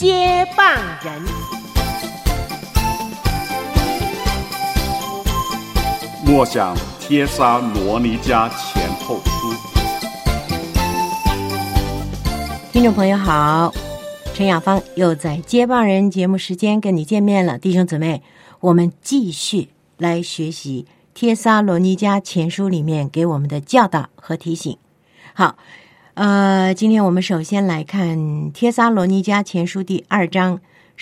接棒人。 默想帖撒罗尼迦前后书。 听众朋友好，陈雅芳又在接棒人节目时间跟你见面了。弟兄姊妹，我们继续来学习帖撒罗尼迦前书里面给我们的教导和提醒。好，今天我们首先来看帖撒罗尼迦前书第2章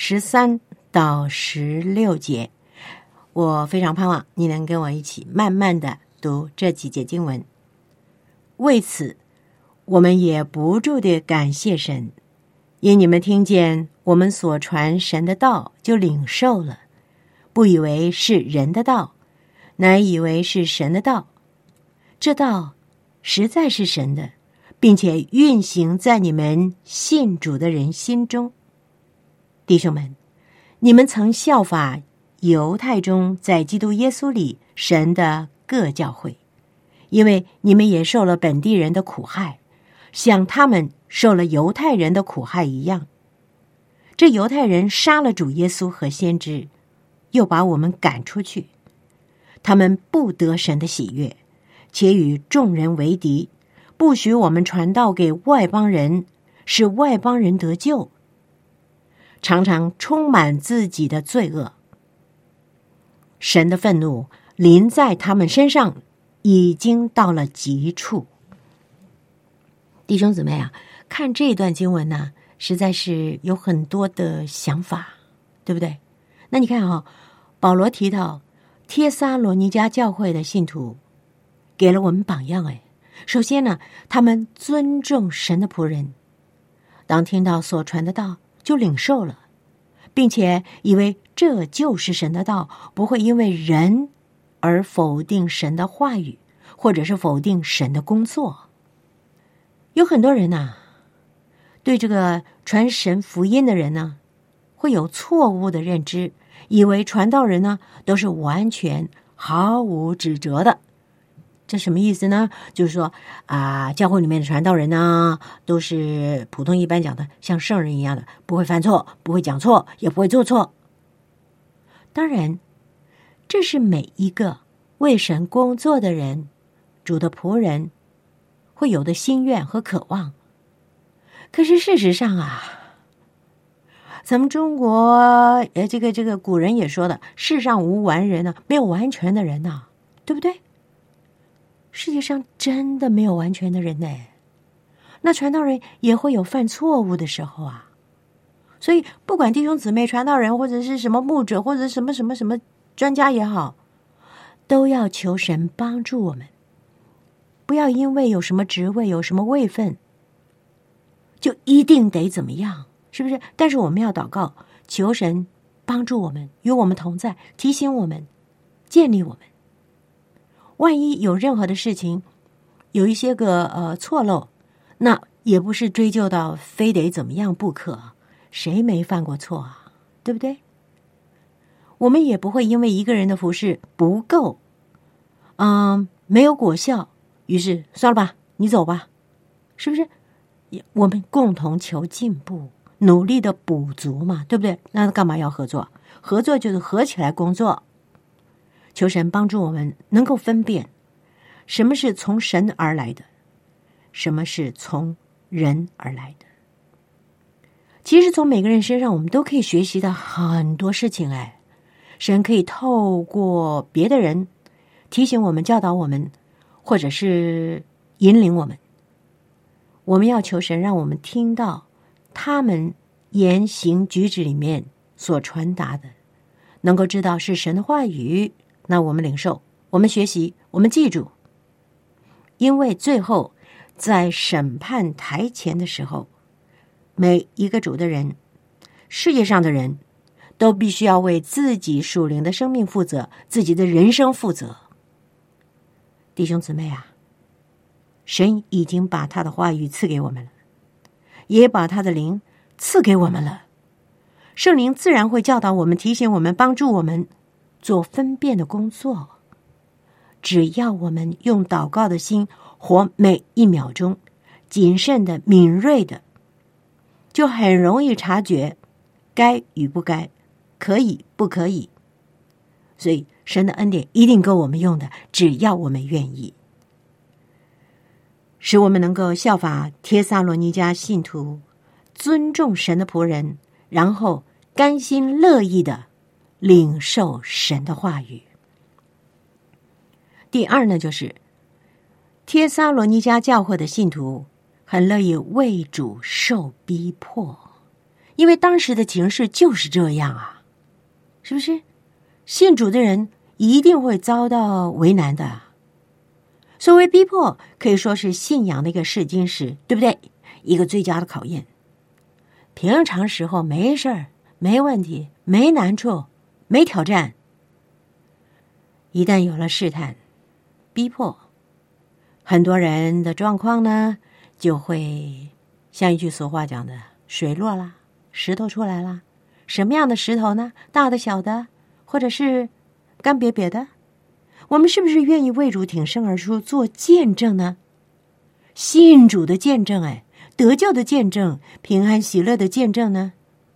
13到16节。我非常盼望你能跟我一起慢慢的读这几节经文。为此，我们也不住地感谢神，因你们听见我们所传神的道，就领受了，不以为是人的道，乃以为是神的道。这道实在是神的，并且运行在你们信主的人心中。弟兄们，你们曾效法犹太中在基督耶稣里神的各教会，因为你们也受了本地人的苦害，像他们受了犹太人的苦害一样。这犹太人杀了主耶稣和先知，又把我们赶出去，他们不得神的喜悦，且与众人为敌，不许我们传道给外邦人，使外邦人得救，常常充满自己的罪恶。神的愤怒临在他们身上，已经到了极处。弟兄姊妹啊，看这段经文呢，实在是有很多的想法，对不对？那你看啊，保罗提到帖撒罗尼迦教会的信徒给了我们榜样。首先呢，他们尊重神的仆人，当听到所传的道就领受了，并且以为这就是神的道，不会因为人而否定神的话语，或者是否定神的工作。有很多人呢，对这个传神福音的人呢，会有错误的认知，以为传道人呢都是完全毫无指责的。这什么意思呢？就是说教会里面的传道人呢，都是普通一般讲的像圣人一样的，不会犯错，不会讲错，也不会做错。当然，这是每一个为神工作的人，主的仆人会有的心愿和渴望。可是事实上咱们中国这个古人也说的，世上无完人啊，没有完全的人啊，对不对？世界上真的没有完全的人呢。那传道人也会有犯错误的时候啊。所以不管弟兄姊妹、传道人或者是什么牧者或者什么专家也好，都要求神帮助我们，不要因为有什么职位有什么位分就一定得怎么样，是不是？但是我们要祷告，求神帮助我们，与我们同在，提醒我们，建立我们。万一有任何的事情有一些个错漏，那也不是追究到非得怎么样不可，谁没犯过错啊？对不对？我们也不会因为一个人的服事不够，没有果效，于是算了吧，你走吧，是不是？我们共同求进步，努力的补足嘛，对不对？那干嘛要合作？合作就是合起来工作。求神帮助我们能够分辨什么是从神而来的，什么是从人而来的。其实从每个人身上我们都可以学习到很多事情。神可以透过别的人提醒我们、教导我们，或者是引领我们。我们要求神让我们听到他们言行举止里面所传达的，能够知道是神的话语，那我们领受，我们学习，我们记住。因为最后在审判台前的时候，每一个主的人，世界上的人都必须要为自己属灵的生命负责，自己的人生负责。弟兄姊妹啊，神已经把他的话语赐给我们了，也把他的灵赐给我们了。圣灵自然会教导我们、提醒我们、帮助我们做分辨的工作。只要我们用祷告的心活每一秒钟，谨慎的、敏锐的，就很容易察觉该与不该，可以不可以。所以神的恩典一定够我们用的，只要我们愿意，使我们能够效法帖撒罗尼迦信徒，尊重神的仆人，然后甘心乐意的领受神的话语。第二呢，就是帖撒罗尼迦教会的信徒很乐意为主受逼迫，因为当时的情势就是这样啊，是不是？信主的人一定会遭到为难的。所谓逼迫，可以说是信仰的一个试金石，对不对？一个最佳的考验。平常时候没事儿，没问题，没难处，没挑战。一旦有了试探、逼迫，很多人的状况呢，就会像一句俗话讲的，水落了，石头出来了。什么样的石头呢？大的、小的，或者是干瘪瘪的？我们是不是愿意为主挺身而出做见证呢？信主的见证，得救的见证，平安喜乐的见证呢？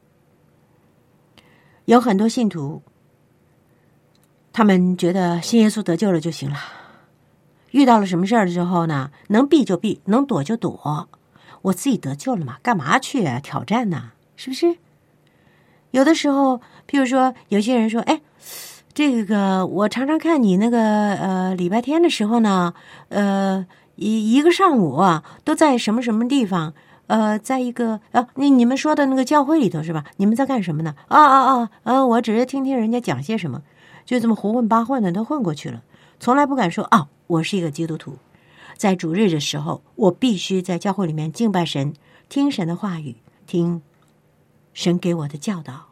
有很多信徒，他们觉得信耶稣得救了就行了，遇到了什么事儿的时候呢，能避就避，能躲就躲，我自己得救了嘛，干嘛去挑战呢？是不是？有的时候，譬如说有些人说，这个我常常看你那个礼拜天的时候呢，一个上午都在什么什么地方，在一个你们说的那个教会里头是吧？你们在干什么呢？我只是听听人家讲些什么，就这么胡混八混的都混过去了，从来不敢说我是一个基督徒。在主日的时候，我必须在教会里面敬拜神，听神的话语，听神给我的教导。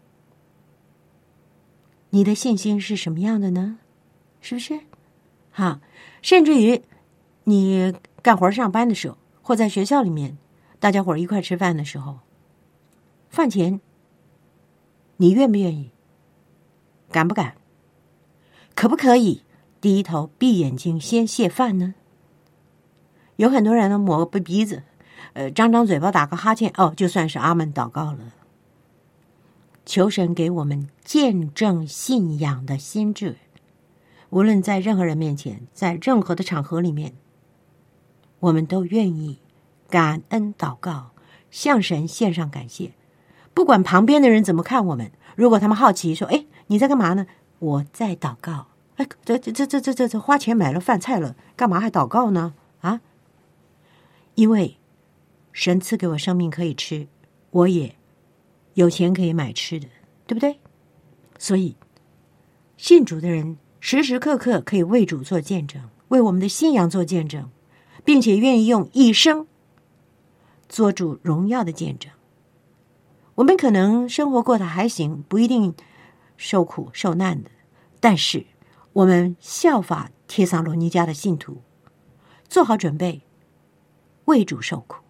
你的信心是什么样的呢？是不是？甚至于你干活上班的时候，或在学校里面，大家伙一块吃饭的时候，饭前你愿不愿意？敢不敢？可不可以低头闭眼睛先谢饭呢？有很多人呢抹个鼻子，张张嘴巴打个哈欠，就算是阿门祷告了。求神给我们见证信仰的心智，无论在任何人面前，在任何的场合里面，我们都愿意感恩祷告，向神献上感谢。不管旁边的人怎么看我们，如果他们好奇说，你在干嘛呢？我在祷告。这花钱买了饭菜了，干嘛还祷告呢？因为神赐给我生命可以吃，我也有钱可以买吃的，对不对？所以信主的人时时刻刻可以为主做见证，为我们的信仰做见证，并且愿意用一生做主荣耀的见证。我们可能生活过得还行，不一定受苦受难的，但是我们效法帖撒罗尼迦的信徒，做好准备为主受苦。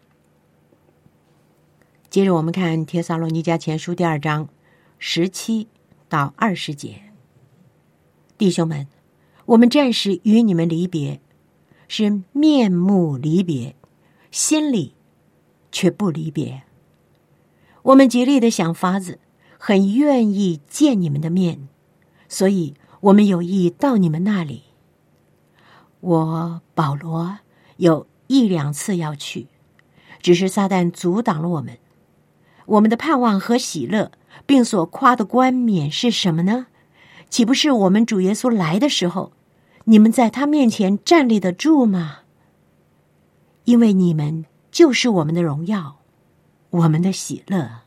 接着我们看帖撒罗尼迦前书第2章17到20节。弟兄们，我们暂时与你们离别，是面目离别，心里却不离别。我们极力的想法子，很愿意见你们的面，所以我们有意到你们那里。我保罗有1、2次要去，只是撒旦阻挡了我们。我们的盼望和喜乐，并所夸的冠冕是什么呢？岂不是我们主耶稣来的时候，你们在他面前站立得住吗？因为你们就是我们的荣耀，我们的喜乐。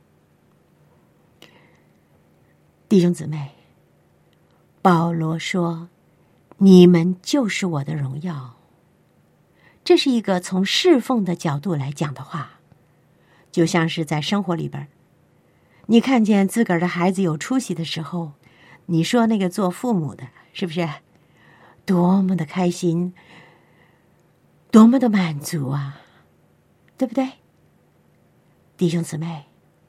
弟兄姊妹，保罗说，你们就是我的荣耀。这是一个从侍奉的角度来讲的话，就像是在生活里边，你看见自个儿的孩子有出息的时候，你说那个做父母的是不是多么的开心，多么的满足啊，对不对？弟兄姊妹，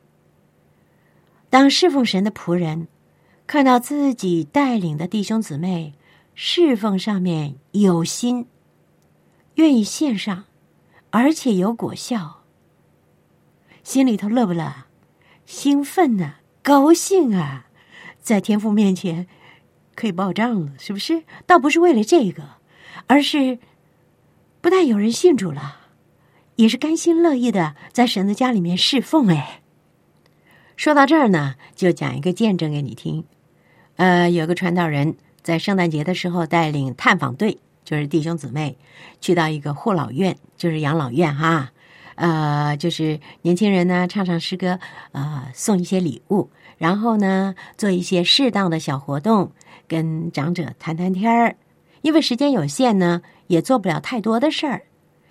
当侍奉神的仆人看到自己带领的弟兄姊妹侍奉上面有心，愿意献上，而且有果效，心里头乐不乐？ 兴奋啊，高兴啊，在天父面前可以报账了，是不是？倒不是为了这个，而是不但有人信主了，也是甘心乐意的在神的家里面侍奉。说到这儿呢，就讲一个见证给你听。有个传道人在圣诞节的时候带领探访队，就是弟兄姊妹去到一个护老院，就是养老院哈。就是年轻人呢唱诗歌，送一些礼物，然后呢做一些适当的小活动，跟长者谈谈天儿。因为时间有限呢，也做不了太多的事儿。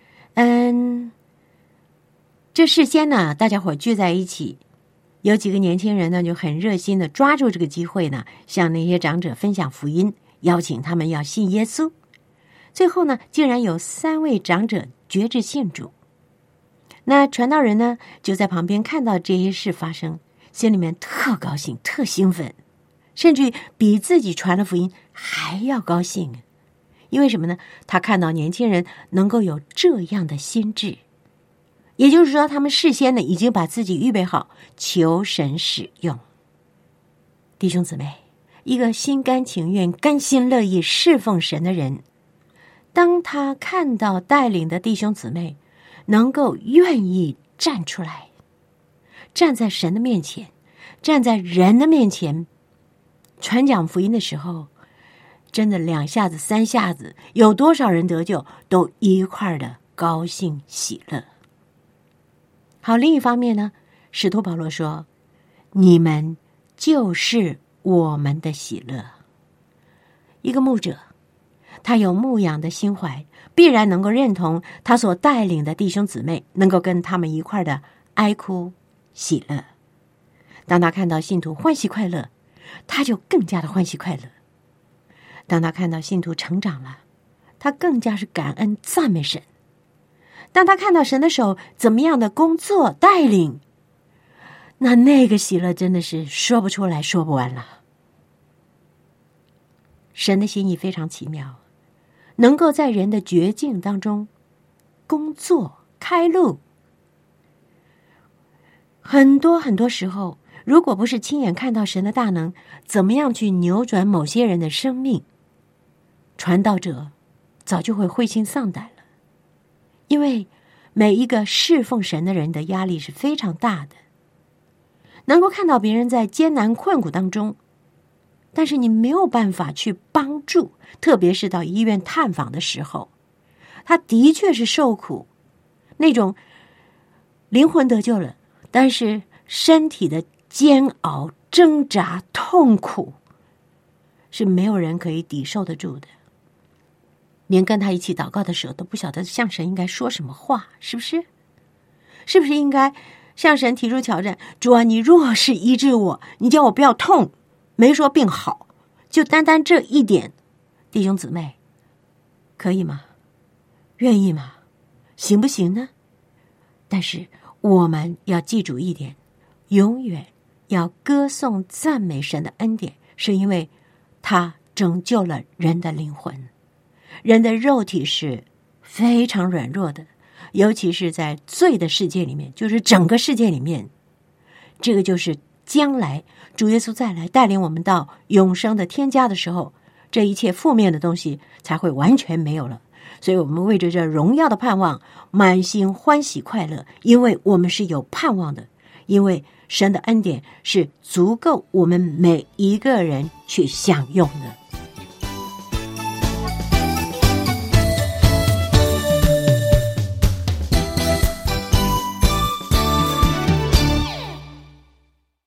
这事先呢，大家伙聚在一起，有几个年轻人呢就很热心的抓住这个机会呢，向那些长者分享福音，邀请他们要信耶稣。最后呢，竟然有3位长者决志信主。那传道人呢，就在旁边看到这些事发生，心里面特高兴、特兴奋，甚至比自己传了福音还要高兴。因为什么呢？他看到年轻人能够有这样的心智，也就是说，他们事先呢已经把自己预备好，求神使用。弟兄姊妹，一个心甘情愿、甘心乐意侍奉神的人，当他看到带领的弟兄姊妹能够愿意站出来，站在神的面前，站在人的面前传讲福音的时候，真的2下子3下子，有多少人得救，都一块的高兴喜乐。好，另一方面呢，使徒保罗说，你们就是我们的喜乐。一个牧者，他有牧养的心怀，必然能够认同他所带领的弟兄姊妹能够跟他们一块的哀哭喜乐。当他看到信徒欢喜快乐，他就更加的欢喜快乐。当他看到信徒成长了，他更加是感恩赞美神。当他看到神的手怎么样的工作带领，那个喜乐真的是说不出来说不完了。神的心意非常奇妙，能够在人的绝境当中工作开路。很多时候，如果不是亲眼看到神的大能怎么样去扭转某些人的生命，传道者早就会灰心丧胆了。因为每一个侍奉神的人的压力是非常大的，能够看到别人在艰难困苦当中，但是你没有办法去帮助，特别是到医院探访的时候，他的确是受苦，那种灵魂得救了，但是身体的煎熬、挣扎、痛苦是没有人可以抵受得住的。连跟他一起祷告的时候都不晓得向神应该说什么话，是不是？是不是应该向神提出挑战？主啊，你若是医治我，你叫我不要痛，没说病好，就单单这一点，弟兄姊妹，可以吗？愿意吗？行不行呢？但是我们要记住一点，永远要歌颂赞美神的恩典，是因为他拯救了人的灵魂。人的肉体是非常软弱的，尤其是在罪的世界里面，就是整个世界里面，这个就是将来主耶稣再来带领我们到永生的天家的时候，这一切负面的东西才会完全没有了。所以我们为着这荣耀的盼望满心欢喜快乐，因为我们是有盼望的，因为神的恩典是足够我们每一个人去享用的。